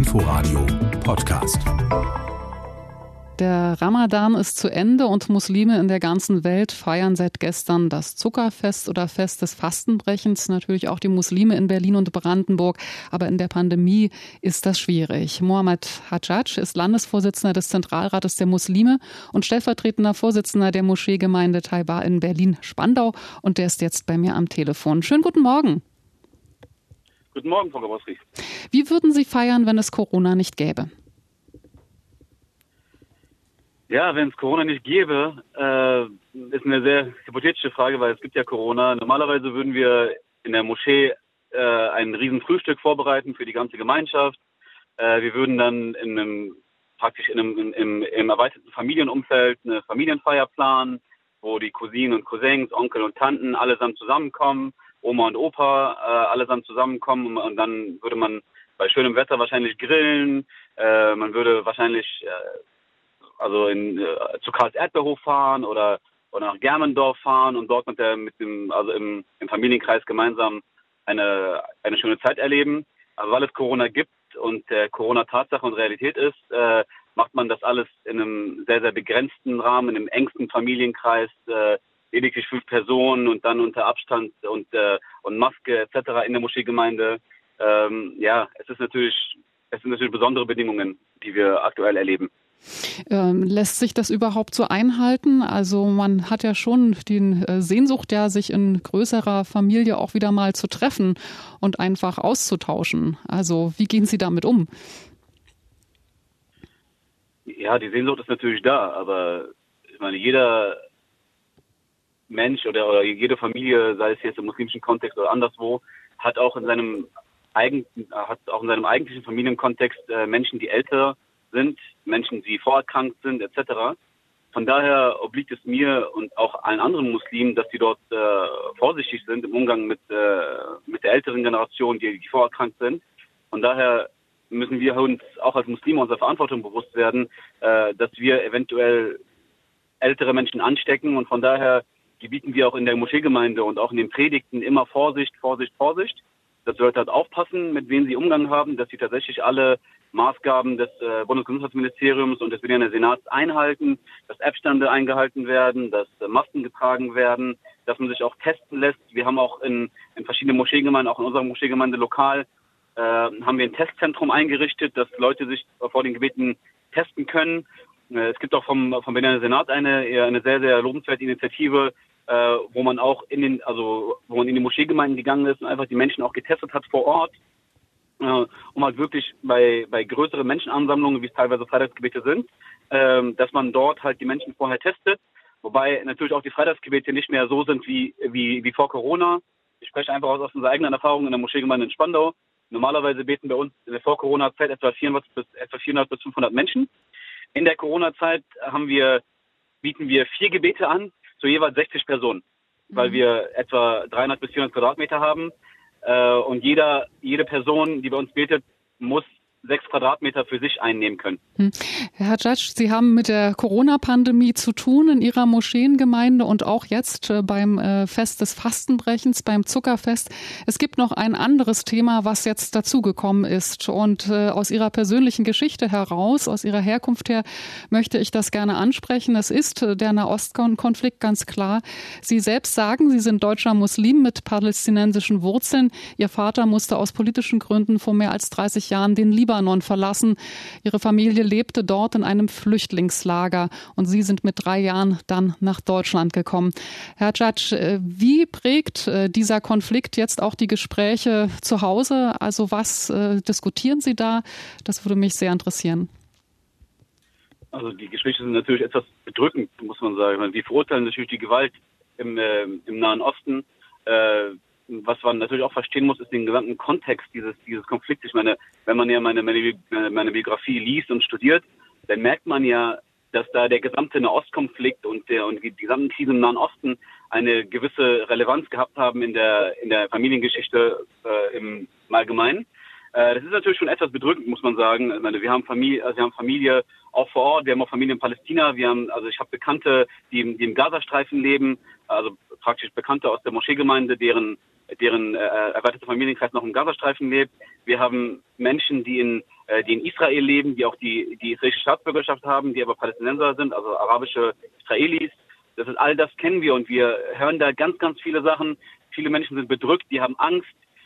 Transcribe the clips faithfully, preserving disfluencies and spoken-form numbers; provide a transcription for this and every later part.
Inforadio Podcast. Der Ramadan ist zu Ende und Muslime in der ganzen Welt feiern seit gestern das Zuckerfest oder Fest des Fastenbrechens. Natürlich auch die Muslime in Berlin und Brandenburg. Aber in der Pandemie ist das schwierig. Mohammed Hadjadj ist Landesvorsitzender des Zentralrates der Muslime und stellvertretender Vorsitzender der Moscheegemeinde Taiba in Berlin-Spandau. Und der ist jetzt bei mir am Telefon. Schönen guten Morgen. Guten Morgen, Frau Gabrowski. Wie würden Sie feiern, wenn es Corona nicht gäbe? Ja, wenn es Corona nicht gäbe, äh, ist eine sehr hypothetische Frage, weil es gibt ja Corona. Normalerweise würden wir in der Moschee äh, ein riesen Frühstück vorbereiten für die ganze Gemeinschaft. Äh, wir würden dann in einem, praktisch in einem, in, im, im erweiterten Familienumfeld eine Familienfeier planen, wo die Cousinen und Cousins, Onkel und Tanten allesamt zusammenkommen, Oma und Opa äh, allesamt zusammenkommen und dann würde man bei schönem Wetter wahrscheinlich grillen. Äh, man würde wahrscheinlich äh, also in, äh, zu Karls Erdbeerhof fahren oder, oder nach Germendorf fahren und dort mit der, mit dem, also im, im Familienkreis gemeinsam eine, eine schöne Zeit erleben. Aber weil es Corona gibt und äh, Corona Tatsache und Realität ist, äh, macht man das alles in einem sehr, sehr begrenzten Rahmen, in einem engsten Familienkreis, äh, lediglich fünf Personen und dann unter Abstand und, äh, und Maske et cetera in der Moscheegemeinde. Ähm, ja, es ist natürlich, es sind natürlich besondere Bedingungen, die wir aktuell erleben. Ähm, lässt sich das überhaupt so einhalten? Also man hat ja schon die äh, Sehnsucht, ja, sich in größerer Familie auch wieder mal zu treffen und einfach auszutauschen. Also wie gehen Sie damit um? Ja, die Sehnsucht ist natürlich da, aber ich meine, jeder Mensch oder, oder jede Familie, sei es jetzt im muslimischen Kontext oder anderswo, hat auch in seinem eigenen, hat auch in seinem eigentlichen Familienkontext äh, Menschen, die älter sind, Menschen, die vorerkrankt sind, et cetera. Von daher obliegt es mir und auch allen anderen Muslimen, dass sie dort äh, vorsichtig sind im Umgang mit äh, mit der älteren Generation, die, die vorerkrankt sind. Von daher müssen wir uns auch als Muslime unserer Verantwortung bewusst werden, äh, dass wir eventuell ältere Menschen anstecken und von daher gebieten wir auch in der Moscheegemeinde und auch in den Predigten immer Vorsicht, Vorsicht, Vorsicht. Dass Leute halt aufpassen, mit wem sie Umgang haben, dass sie tatsächlich alle Maßgaben des äh, Bundesgesundheitsministeriums und des Berliner Senats einhalten, dass Abstände eingehalten werden, dass äh, Masken getragen werden, dass man sich auch testen lässt. Wir haben auch in, in verschiedenen Moscheegemeinden, auch in unserer Moscheegemeinde lokal, äh, haben wir ein Testzentrum eingerichtet, dass Leute sich vor den Gebeten testen können. Äh, es gibt auch vom, vom Berliner Senat eine, eine sehr, sehr lobenswerte Initiative, äh, wo man auch in den, also wo man in die Moscheegemeinden gegangen ist und einfach die Menschen auch getestet hat vor Ort, äh, um halt wirklich bei bei größeren Menschenansammlungen, wie es teilweise Freitagsgebete sind, äh, dass man dort halt die Menschen vorher testet, wobei natürlich auch die Freitagsgebete nicht mehr so sind wie wie wie vor Corona. Ich spreche einfach aus, aus unserer eigenen Erfahrung in der Moscheegemeinde in Spandau. Normalerweise beten bei uns in der Vor-Corona-Zeit etwa vierhundert bis etwa vierhundert bis fünfhundert Menschen. In der Corona-Zeit haben wir bieten wir vier Gebete an zu jeweils sechzig Personen, weil mhm. wir etwa dreihundert bis vierhundert Quadratmeter haben äh, und jeder jede Person, die bei uns betet, muss sechs Quadratmeter für sich einnehmen können. Hm. Herr Hadjadj, Sie haben mit der Corona-Pandemie zu tun in Ihrer Moscheengemeinde und auch jetzt äh, beim äh, Fest des Fastenbrechens, beim Zuckerfest. Es gibt noch ein anderes Thema, was jetzt dazugekommen ist. Und äh, aus Ihrer persönlichen Geschichte heraus, aus Ihrer Herkunft her, möchte ich das gerne ansprechen. Es ist äh, der Nahostkonflikt, ganz klar. Sie selbst sagen, Sie sind deutscher Muslim mit palästinensischen Wurzeln. Ihr Vater musste aus politischen Gründen vor mehr als dreißig Jahren den Libanon Libanon verlassen. Ihre Familie lebte dort in einem Flüchtlingslager und Sie sind mit drei Jahren dann nach Deutschland gekommen. Herr Hadjadj, wie prägt dieser Konflikt jetzt auch die Gespräche zu Hause? Also was äh, diskutieren Sie da? Das würde mich sehr interessieren. Also die Gespräche sind natürlich etwas bedrückend, muss man sagen. Wir verurteilen natürlich die Gewalt im, äh, im Nahen Osten. Äh, Was man natürlich auch verstehen muss, ist den gesamten Kontext dieses dieses Konflikts. Ich meine, wenn man ja meine, meine, meine Biografie liest und studiert, dann merkt man ja, dass da der gesamte Nahostkonflikt und der und die gesamten Krisen im Nahen Osten eine gewisse Relevanz gehabt haben in der in der Familiengeschichte äh, im Allgemeinen. Äh, das ist natürlich schon etwas bedrückend, muss man sagen. Ich meine, wir haben Familie, also wir haben Familie auch vor Ort, wir haben auch Familie in Palästina, wir haben, also ich habe Bekannte, die im, die im Gazastreifen leben, also praktisch Bekannte aus der Moscheegemeinde, deren deren äh, erweiterter Familienkreis noch im Gazastreifen lebt. Wir haben Menschen, die in äh, die in Israel leben, die auch die, die israelische Staatsbürgerschaft haben, die aber Palästinenser sind, also arabische Israelis. Das ist all das kennen wir und wir hören da ganz, ganz viele Sachen. Viele Menschen sind bedrückt, die haben Angst.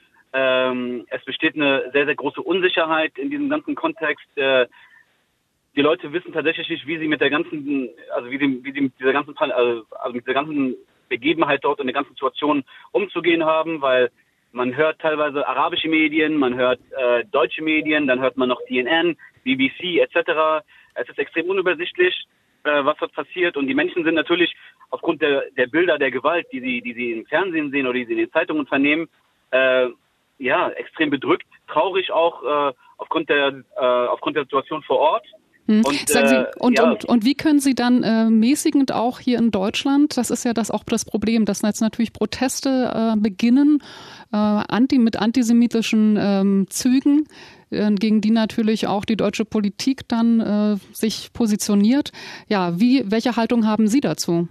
Ähm, es besteht eine sehr, sehr große Unsicherheit in diesem ganzen Kontext. Äh, die Leute wissen tatsächlich nicht, wie sie mit der ganzen, also wie sie, wie sie mit dieser ganzen, also, also mit der ganzen Begebenheit dort und der ganzen Situation umzugehen haben, weil man hört teilweise arabische Medien, man hört äh, deutsche Medien, dann hört man noch C N N, B B C et cetera. Es ist extrem unübersichtlich, äh, was dort passiert und die Menschen sind natürlich aufgrund der, der Bilder der Gewalt, die sie, die sie im Fernsehen sehen oder die sie in den Zeitungen vernehmen, äh, ja, extrem bedrückt, traurig auch äh, aufgrund der äh, aufgrund der Situation vor Ort. Hm. Und, Sagen Sie, und, ja. und, und wie können Sie dann äh, mäßigend auch hier in Deutschland, das ist ja das auch das Problem, dass jetzt natürlich Proteste äh, beginnen äh, anti, mit antisemitischen ähm, Zügen, äh, gegen die natürlich auch die deutsche Politik dann äh, sich positioniert. Ja, wie, welche Haltung haben Sie dazu?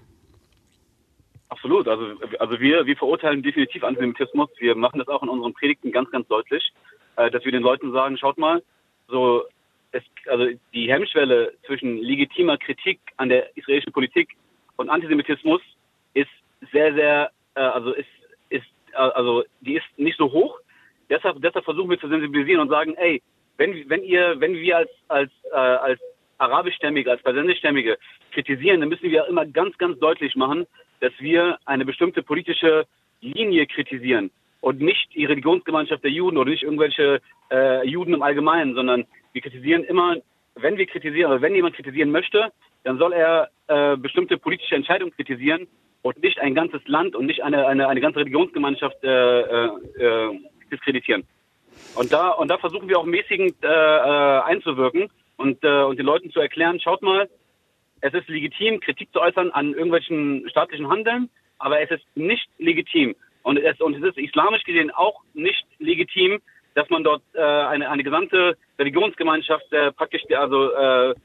Absolut, also, also wir, wir verurteilen definitiv Antisemitismus. Wir machen das auch in unseren Predigten ganz, ganz deutlich, äh, dass wir den Leuten sagen, schaut mal, so Es, also die Hemmschwelle zwischen legitimer Kritik an der israelischen Politik und Antisemitismus ist sehr, sehr, äh, also ist, ist, äh, also die ist nicht so hoch. Deshalb, deshalb versuchen wir zu sensibilisieren und sagen, ey, wenn, wenn ihr, wenn wir als, als, äh, als arabischstämmige, als palästinensischstämmige kritisieren, dann müssen wir immer ganz, ganz deutlich machen, dass wir eine bestimmte politische Linie kritisieren und nicht die Religionsgemeinschaft der Juden oder nicht irgendwelche äh, Juden im Allgemeinen, sondern wir kritisieren immer, wenn wir kritisieren oder wenn jemand kritisieren möchte, dann soll er äh, bestimmte politische Entscheidungen kritisieren und nicht ein ganzes Land und nicht eine eine, eine ganze Religionsgemeinschaft äh, äh, diskreditieren. Und da und da versuchen wir auch mäßigend äh, äh, einzuwirken und äh, und den Leuten zu erklären, schaut mal, es ist legitim, Kritik zu äußern an irgendwelchen staatlichen Handeln, aber es ist nicht legitim und es und es ist islamisch gesehen auch nicht legitim, dass man dort äh, eine, eine gesamte Religionsgemeinschaft äh, praktisch also äh,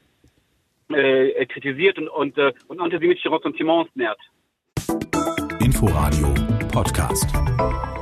äh, kritisiert und, und, äh, und antisemitische Ressentiments nährt. Inforadio Podcast.